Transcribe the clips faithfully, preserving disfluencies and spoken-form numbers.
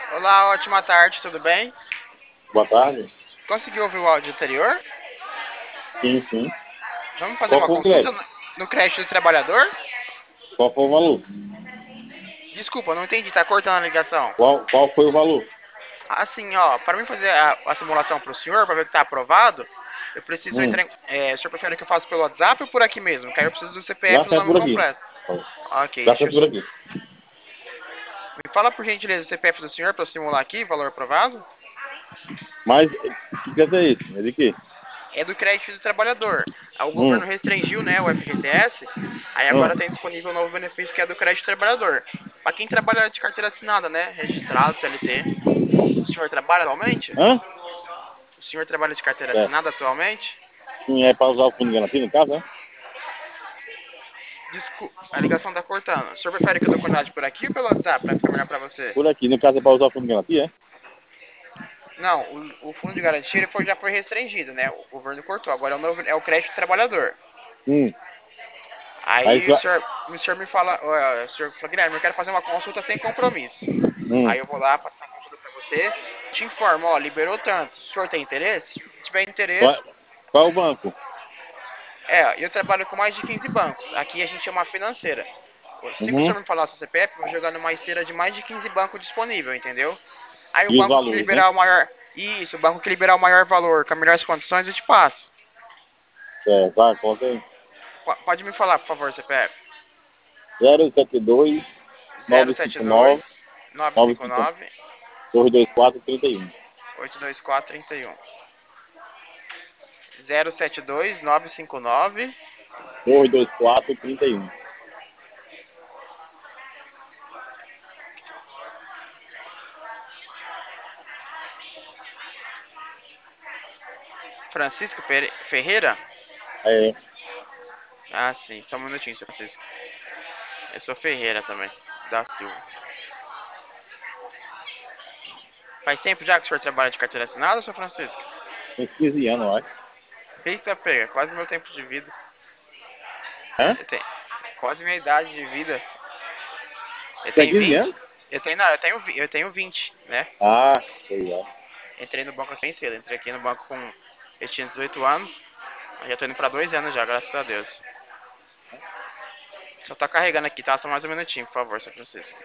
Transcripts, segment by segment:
Olá, ótima tarde, tudo bem? Boa tarde. Conseguiu ouvir o áudio anterior? Sim, sim. Vamos fazer Qual uma foi o consulta crédito? no no crédito do trabalhador? Qual foi o valor? Desculpa, não entendi, tá cortando a ligação. Qual, qual foi o valor? Assim, ó, para mim fazer a, a simulação para o senhor, para ver que tá aprovado, eu preciso Hum, entrar em, é, o senhor prefere que eu faça pelo WhatsApp ou por aqui mesmo? Que aí eu preciso do C P F já e do feito nome por aqui. completo. Ok, Já deixa eu... feito por aqui. Me fala por gentileza o C P F do senhor para eu simular aqui, valor aprovado? Mas, o que quer dizer isso? É de quê? É do crédito do trabalhador. O governo Hum, restringiu, né, o F G T S, aí agora hum. tem disponível um novo benefício que é do crédito do trabalhador. Para quem trabalha de carteira assinada, né, registrado, C L T. O senhor trabalha atualmente? Hã? O senhor trabalha de carteira Certo. assinada atualmente? Sim, é para usar o fundo de garantia no caso, né? Desculpa, a ligação tá cortando. O senhor prefere que eu dê contato por aqui ou pelo WhatsApp para ficar melhor para você? Por aqui, no caso é para usar o fundo de garantia, é? Não, o, o fundo de garantia ele foi, já foi restringido, né? O governo cortou. Agora é o, novo, é o crédito do trabalhador. Hum. Aí Aí tu o vai... senhor, o senhor me fala, ó, o senhor fala, Guilherme, eu quero fazer uma consulta sem compromisso. Hum. Aí eu vou lá, faço a consulta pra você, te informo, ó, liberou tanto. O senhor tem interesse? Se tiver Qual, interesse, qual é o banco? é, eu trabalho com mais de quinze bancos. Aqui a gente é uma financeira. Assim que o Uhum. senhor me falar seu C P F, eu vou jogar numa esteira de mais de quinze bancos disponível, entendeu? Aí o E os banco que valores, né? liberar o maior. Isso, o banco que liberar o maior valor, com as melhores condições, eu te passo. Certo, tá, conta aí. P- pode me falar, por favor, C P F. zero sete dois zero nove sete cinco nove dois nove nove cinco cinco nove dois dois quatro trinta e um. oito dois quatro três um. zero sete dois nove cinco nove. dois dois quatro trinta e um. Francisco Ferreira? É, Ah, sim. Só um minutinho, seu Francisco. Eu sou Ferreira também. Da Silva. Faz tempo já que o senhor trabalha de carteira assinada, seu Francisco? tem quinze anos, eu acho. Eita, pega. Quase meu tempo de vida. Hã? Eu tenho quase minha idade de vida. Eu Tem tenho quinze vinte. anos? Eu tenho, não, eu tenho, eu tenho vinte, né? Ah, sei lá. Entrei no banco aqui bem cedo. Entrei aqui no banco com. Eu tinha dezoito anos. Eu já tô indo pra dois anos já, graças a Deus. Só tá carregando aqui, tá? Só mais um minutinho, por favor, seu Francisco.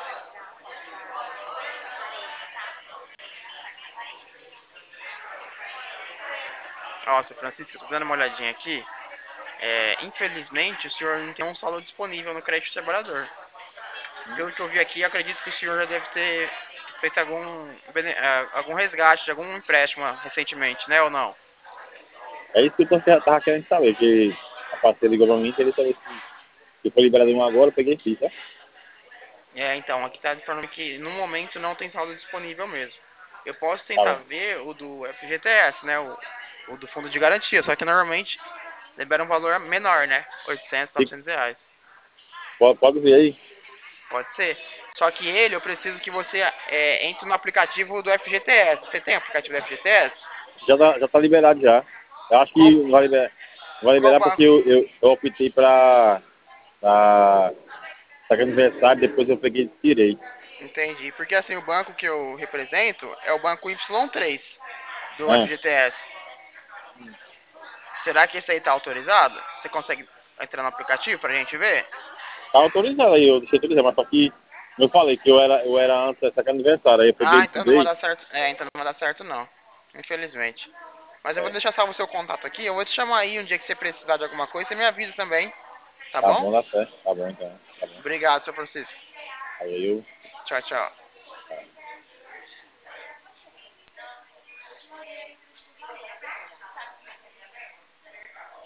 Ó, seu Francisco, eu tô dando uma olhadinha aqui. É, infelizmente, o senhor não tem um saldo disponível no crédito trabalhador. Pelo que eu vi aqui, eu acredito que o senhor já deve ter feito algum, algum resgate de algum empréstimo recentemente, né? Ou não? É isso que eu tava querendo saber, que a parceira ligou pra mim, queria saber se eu foi liberado um agora, eu peguei e fiz, tá? É, então, aqui tá informando que no momento não tem saldo disponível mesmo. Eu posso Tá tentar bom. ver o do F G T S, né? O, o do fundo de garantia, só que normalmente libera um valor menor, né? oitocentos, E novecentos reais. pode, pode ver aí. Pode ser. Só que ele, eu preciso que você é, entre no aplicativo do F G T S. Você tem aplicativo do F G T S? Já tá, já tá liberado já. Eu acho Qual, que não vai liberar, não vai qual liberar porque banco? eu, eu, eu optei pra, pra sacar aniversário, depois eu peguei e tirei. Entendi. Porque assim, o banco que eu represento é o banco Y três do Ah, F G T S. Será que esse aí tá autorizado? Você consegue entrar no aplicativo pra gente ver? tá autorizado aí, eu deixei autorizado, mas só que eu falei que eu era, eu era antes de sacar aniversário, aí eu peguei Ah, e então não vai tirei. dar certo. É, então não vai dar certo não. Infelizmente. Mas eu vou É, deixar salvo o seu contato aqui. Eu vou te chamar aí um dia que você precisar de alguma coisa. Você me avisa também. Tá tá bom? bom, dá certo. Tá bom então. Tá bom. Obrigado, seu Francisco. Aí eu Tchau, tchau.